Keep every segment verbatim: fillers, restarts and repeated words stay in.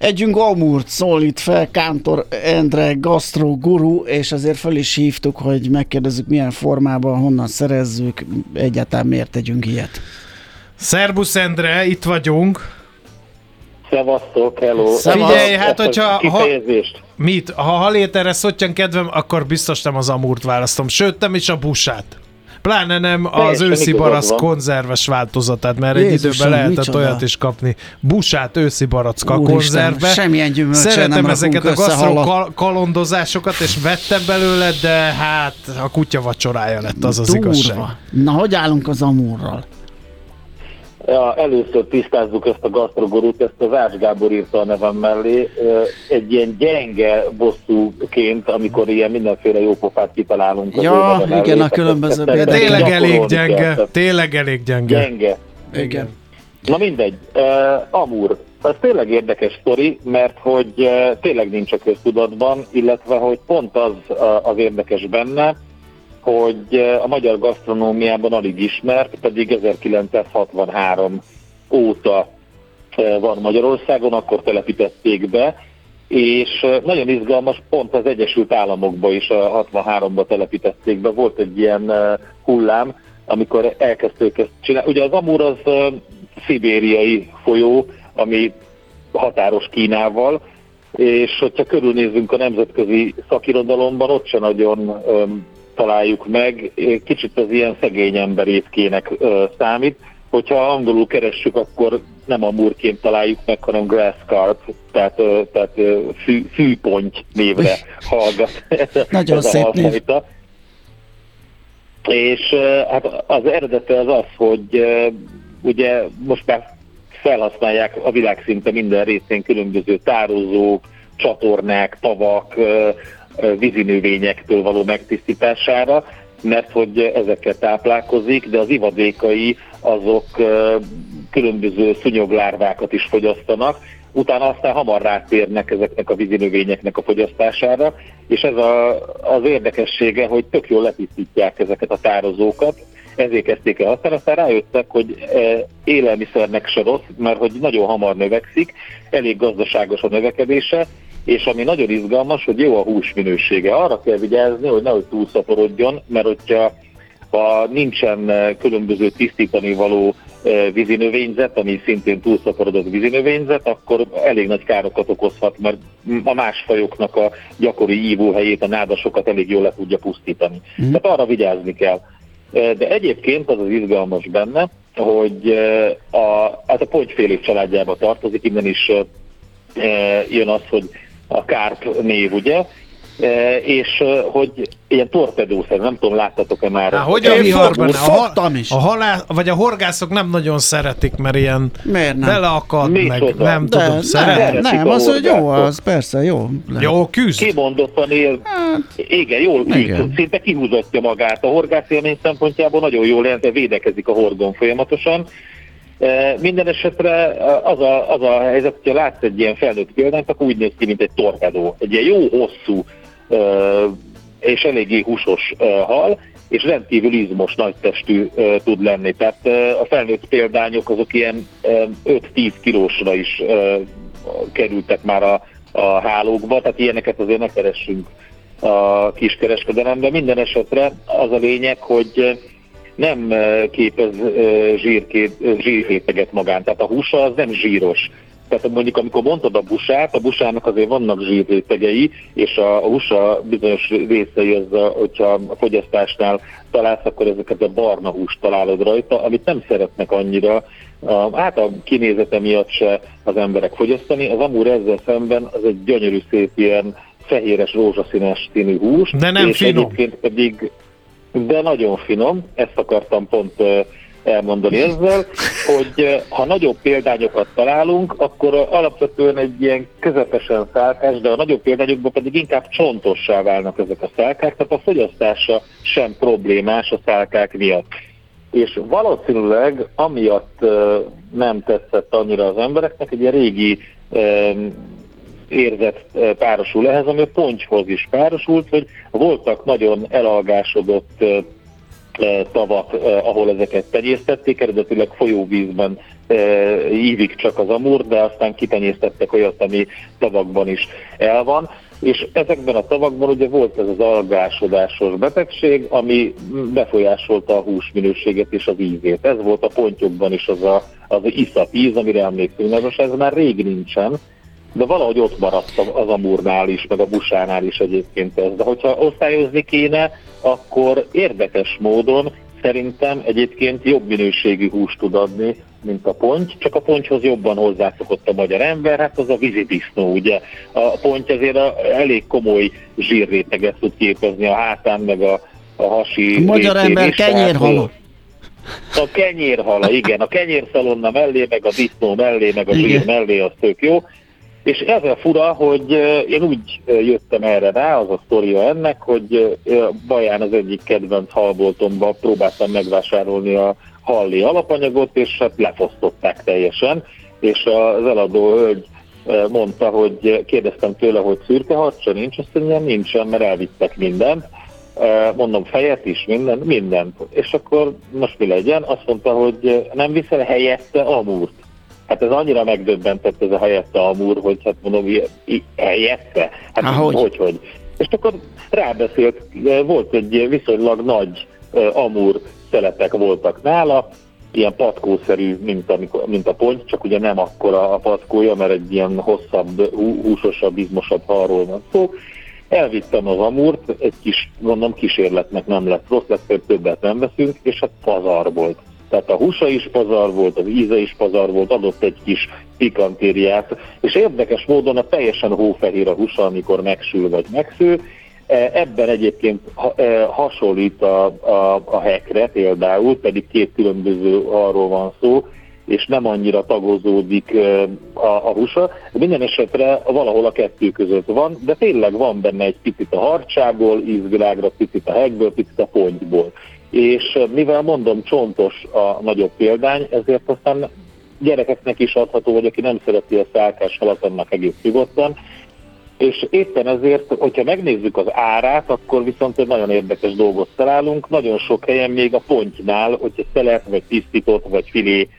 Együnk Amurt szólít fel Kántor Endre gasztró guru, és azért fel is hívtuk, hogy megkérdezzük milyen formában, honnan szerezzük, egyáltalán miért tegyünk ilyet. Szerbusz Endre, itt vagyunk. Szevasztok, hello. Figyelj, hát hogyha... Ha, mit? Ha haléterre szottyan kedvem, akkor biztos nem az Amurt választom, sőt nem is a Busát. Pláne nem az Teljesen őszi barack van. konzerves változatát, mert Jézusom, egy időben lehetett micsoda? olyat is kapni. Busát őszi baracka Úristen, konzervbe. semmilyen gyümölcsel Szeretem nem ezeket a rakunk össze gasztró halat. kal- kalondozásokat, és vettem belőle, de hát a kutya vacsorája lett, az az Durva. igazság. Na, hogy állunk az Amurral? Ja, először tisztázzuk ezt a gasztrogorút, ezt az Ács Gábor írta a nevem mellé. Egy ilyen gyenge bosszúként, amikor ilyen mindenféle jópofát kitalálunk. Az Ja, mellé, igen, a tehát különböző ezt- ezt- ezt Tényleg elég gyakorolni kell, gyenge, tehát tényleg elég gyenge. Gyenge. Igen. Na mindegy, uh, Amur, ez tényleg érdekes sztori, mert hogy uh, tényleg nincs a köztudatban, illetve hogy pont az uh, az érdekes benne, hogy uh, a magyar gasztronómiában alig ismert, pedig ezerkilencszázhatvanhárom óta uh, van Magyarországon, akkor telepítették be, és uh, nagyon izgalmas, pont az Egyesült Államokba is a hatvanháromba telepítették be, volt egy ilyen uh, hullám, amikor elkezdték ezt csinálni. Ugye az Amur az uh, szibériai folyó, ami határos Kínával, és hogyha körülnézzünk a nemzetközi szakirodalomban, ott se nagyon um, találjuk meg, kicsit az ilyen szegény ember étkének uh, számít. Hogyha angolul keressük, akkor nem Amurként találjuk meg, hanem grass carp, tehát, uh, tehát uh, fű, fűponty névre hallgat. Nagyon ez szép a név. És uh, hát az eredete az az, hogy uh, ugye most már felhasználják a világ szinte minden részén különböző tározók, csatornák, tavak, vízinövényektől való megtisztítására, mert hogy ezekkel táplálkozik, de az ivadékai azok különböző szúnyoglárvákat is fogyasztanak, utána aztán hamar rátérnek ezeknek a vízinövényeknek a fogyasztására, és ez a, az érdekessége, hogy tök jól letisztítják ezeket a tározókat, ezért kezdték el használni, aztán rájöttek, hogy élelmiszernek se rossz, mert hogy nagyon hamar növekszik, elég gazdaságos a növekedése, és ami nagyon izgalmas, hogy jó a hús minősége. Arra kell vigyázni, hogy nehogy túlszaporodjon, mert hogyha ha nincsen különböző tisztítani való vízinövényzet, ami szintén túlszaporodott vízinövényzet, akkor elég nagy károkat okozhat, mert a más fajoknak a gyakori ívóhelyét, a nádasokat elég jól le tudja pusztítani. Mm. Tehát arra vigyázni kell. De egyébként az az izgalmas benne, hogy a, hát a pontyfélék családjába tartozik, innen is jön az, hogy a kárp név, ugye, és hogy ilyen torpedószer, nem tudom, láttatok-e már? Há, hogy a viharban? A, Fogtam is. A halál, vagy a horgászok nem nagyon szeretik, mert ilyen beleakad, Mi meg csoda? nem De, tudom, nem, szeretik. nem, az, hogy jó, az persze, jó. Jó, küzd. Kimondottan él, Hát, igen, jól küzd, igen. szinte kihúzatja magát. A horgászélmény szempontjából nagyon jól jelent, védekezik a horgon folyamatosan. Minden esetre az a, az a helyzet, hogyha látsz egy ilyen felnőtt példányt, akkor úgy néz ki, mint egy torpedó. Egy ilyen jó, hosszú és eléggé húsos hal, és rendkívül izmos, nagytestű tud lenni. Tehát a felnőtt példányok azok ilyen öt-tíz kilósra is kerültek már a, a hálókba, tehát ilyeneket azért ne keressünk a kiskereskedelemben. Minden esetre az a lényeg, hogy nem képez zsírréteget magán, tehát a húsa az nem zsíros. Tehát mondjuk amikor mondtad a busát, a busának azért vannak zsírrétegei, és a, a húsa bizonyos részei, az, hogyha a fogyasztásnál találsz, akkor ezeket a barna húst találod rajta, amit nem szeretnek annyira, a, hát a kinézete miatt se az emberek fogyasztani. Az Amur ezzel szemben az egy gyönyörű szép ilyen fehéres, rózsaszínes színű hús. De nem és finom. Egyébként pedig, de nagyon finom, ezt akartam pont elmondani ezzel, hogy ha nagyobb példányokat találunk, akkor alapvetően egy ilyen közepesen szálkás, de a nagyobb példányokban pedig inkább csontossá válnak ezek a szálkák, tehát a fogyasztása sem problémás a szálkák miatt. És valószínűleg amiatt nem tetszett annyira az embereknek, egy ilyen régi érzet párosul ehhez, ami a pontyhoz is párosult, hogy voltak nagyon elalgásodott tavak, ahol ezeket tenyésztették, eredetileg folyóvízben ívik csak az amúr, de aztán kitenyésztettek olyat, ami tavakban is el van. És ezekben a tavakban ugye volt ez az algásodásos betegség, ami befolyásolta a húsminőséget és az ízét. Ez volt a pontyokban is az a, az iszapíz, amire emlékszünk. Na most ez már rég nincsen, de valahogy ott maradt az amúrnál is, meg a busánál is egyébként ez. De hogyha osztályozni kéne, akkor érdekes módon szerintem egyébként jobb minőségű húst tud adni, mint a ponty, csak a pontyhoz jobban hozzászokott a magyar ember, hát az a vízidisznó, ugye. A ponty azért a, elég komoly zsírréteget tud képezni a hátán, meg a, a hasi a magyar ember kenyérhala. A kenyérhala, igen, a kenyérszalonna mellé, meg a disznó mellé, meg a zsír mellé, az tök jó. És ez a fura, hogy én úgy jöttem erre rá, az a sztoria ennek, hogy Baján az egyik kedvenc halboltomban próbáltam megvásárolni a halli alapanyagot, és hát lefosztották teljesen, és az eladó hölgy mondta, hogy kérdeztem tőle, hogy szürkeharcsa nincs, azt mondja, nincsen, mert elvittek mindent. Mondom, fejet is, minden, mindent. És akkor most mi legyen? Azt mondta, hogy nem viszel helyette amúrt. Hát ez annyira megdöbbentett ez a helyette amúr, hogy hát mondom, helyette? Hát Ahogy? hogy, hogy. És akkor rábeszélt, volt egy viszonylag nagy amúr szeletek voltak nála, ilyen patkószerű, mint, amikor, mint a ponty, csak ugye nem akkora a patkója, mert egy ilyen hosszabb, húsosabb, izmosabb halról van szó. Elvittem az amúrt, egy kis, mondom, kísérletnek nem lett rossz, lesz, többet nem veszünk, és hát pazar volt. Tehát a húsa is pazar volt, az íze is pazar volt, adott egy kis pikantériát, és érdekes módon a teljesen hófehér a húsa, amikor megsül vagy megszül. Ebben egyébként hasonlít a, a, a hekre például, pedig két különböző arról van szó, és nem annyira tagozódik a, a húsa. Minden esetre valahol a kettő között van, de tényleg van benne egy picit a harcsából, ízvilágra, picit a hekből, picit a pontyból. És mivel mondom, csontos a nagyobb példány, ezért aztán gyerekeknek is adható, vagy aki nem szereti a szálkás halat, annak egész nyugodtan. És éppen ezért, hogyha megnézzük az árát, akkor viszont egy nagyon érdekes dolgot találunk. Nagyon sok helyen még a pontynál, hogyha szelet, vagy tisztított, vagy filé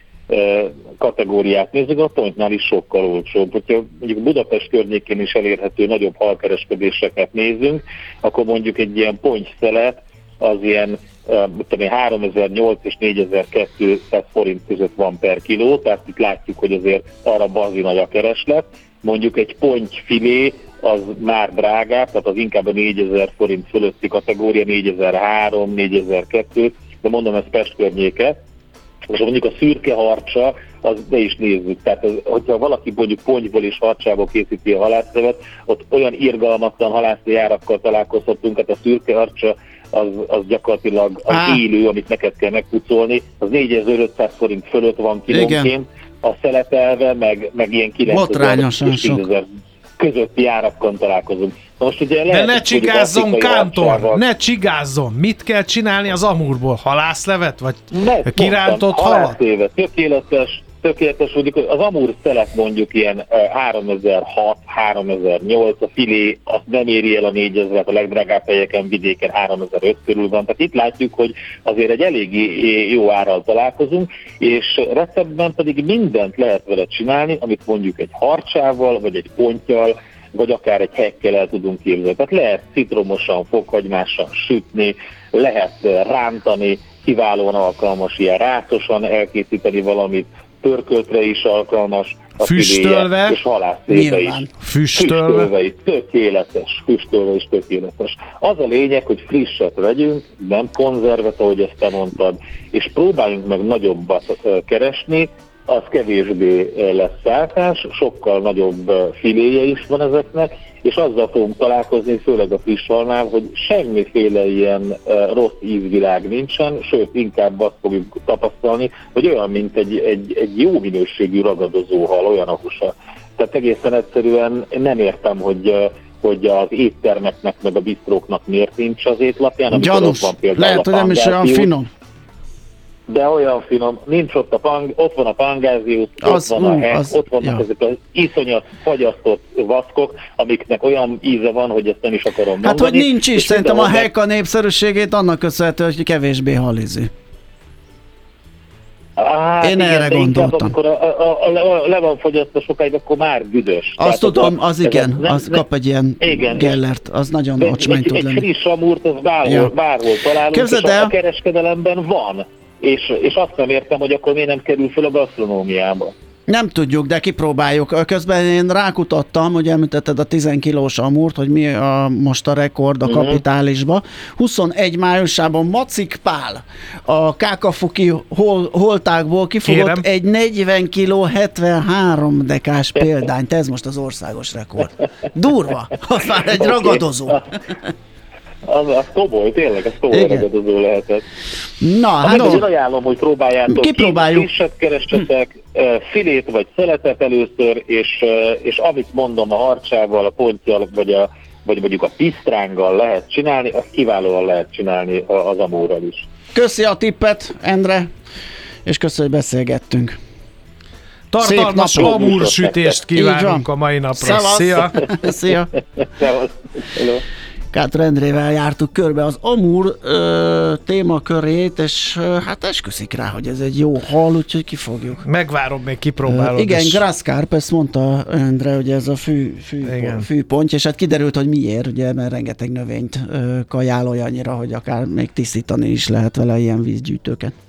kategóriát nézzük, a ponttnál is sokkal olcsóbb. Hogyha mondjuk Budapest környékén is elérhető nagyobb halkereskedéseket nézzünk, akkor mondjuk egy ilyen pontyszelet az ilyen háromezer-nyolcszáz és négyezer-kétszáz forint között van per kiló, tehát itt látjuk, hogy azért arra bazi nagy a kereslet. Mondjuk egy pontyfilé az már drágább, tehát az inkább a négyezer forint fölötti kategória, négyezer-három, négyezer-kettő, de mondom, ez Pest környéke. És mondjuk a szürke harcsa, az ne is nézzük. Tehát az, hogyha valaki mondjuk pontyból és harcsából készíti a halászlevet, ott olyan irgalmatlan halászi járakkal találkozhatunk, hát a szürke harcsa az, az gyakorlatilag az Á. élő, amit neked kell megpucolni, az négyezer-ötszáz forint fölött van kilónként, a szeletelve, meg, meg ilyen kilencezer közötti árakkal találkozunk. Most ugye lehet, de ne csigázzon, Kántor, ne csigázzon! Mit kell csinálni az amúrból? Halászlevet? Vagy ne, kirántott halat? Tökéletes, tökéletes, az amúr szelet mondjuk ilyen háromezer-hat, háromezer-nyolc, a filé azt nem éri el a négyezret, a legdrágább helyeken vidéken háromezer-öt körül van. Tehát itt látjuk, hogy azért egy elég jó árral találkozunk, és receptben pedig mindent lehet vele csinálni, amit mondjuk egy harcsával, vagy egy pontyal, vagy akár egy hekkel el tudunk képzelni. Tehát lehet citromosan, fokhagymással sütni, lehet rántani, kiválóan alkalmas ilyen rácosan elkészíteni valamit, pörköltre is alkalmas, a füstölve, és halászlébe is. Füstölve. Füstölve is, tökéletes, füstölve is tökéletes. Az a lényeg, hogy frisset vegyünk, nem konzervet, ahogy ezt te mondtad, és próbáljunk meg nagyobbat keresni, az kevésbé lesz szálkás, sokkal nagyobb filéje is van ezeknek, és azzal fogunk találkozni, főleg a friss halnál, hogy semmiféle ilyen uh, rossz ízvilág nincsen, sőt, inkább azt fogjuk tapasztalni, hogy olyan, mint egy, egy, egy jó minőségű ragadozó hal, olyan a húsa. Tehát egészen egyszerűen nem értem, hogy, uh, hogy az éttermeknek, meg a bistróknak miért nincs az étlapján. Gyanús, lehet, hogy nem is olyan finom. De olyan finom, nincs ott a pang, ott van a pangázius, ott van a hek, ott vannak ja. ezek az iszonyat fagyasztott vaszkok, amiknek olyan íze van, hogy ezt nem is akarom mondani. Hát, hogy nincs is, szerintem a hek a népszerűségét annak köszönhető, hogy kevésbé halizi. Hát, Én igen, erre gondoltam. Amikor a, a, a, a, le van fogyasztva sokáig, akkor már büdös. Azt Tehát tudom, a, az igen, nem, az nem, kap egy ilyen igen, gellert, az nagyon egy, ocsmány egy, tud egy lenni. friss amúrt, az bárhol, Ja. bárhol találunk, Képzeld és el- a, a kereskedelemben van. És, és azt nem értem, hogy akkor miért nem kerül fel a gasztronómiába. Nem tudjuk, de kipróbáljuk. Közben én rákutattam, hogy említetted a tíz kilós amúrt, hogy mi a, most a rekord a Mhm. kapitálisba. huszonegy májusában Macik Pál a Kákafuki hol, holtákból kifogott Kérem. egy negyven kiló hetvenhárom dekás példányt. Ez most az országos rekord. Durva! Az már egy ragadozó. Az, az toboly, tényleg, az toboly Igen. ragadozó lehetett. Na, Hát hát no. Én ajánlom, hogy próbáljátok Kipróbáljuk. ki, frisset keressetek, filét vagy szeletet először, és, és amit mondom, a harcsával, a pontyal, vagy, a, vagy mondjuk a pisztránggal lehet csinálni, azt kiválóan lehet csinálni az amúrral is. köszi a tippet, Endre, és köszi, hogy beszélgettünk. Tartalmas Szép napot. amúrsütést Így van. kívánunk a mai napra. Szevasz. Szia! Szia! Szevasz. Hello. Kántor Endrével jártuk körbe az Amur ö, témakörét, és ö, hát esküszik rá, hogy ez egy jó hal, úgyhogy kifogjuk. Megvárom, még kipróbálod. Ö, igen, és- Grasscarp, ezt mondta Endre, hogy ez a fű, fű, Igen. fűpontja, és hát kiderült, hogy miért, ugye, mert rengeteg növényt ö, kajál olyannyira, hogy akár még tisztítani is lehet vele ilyen vízgyűjtőket.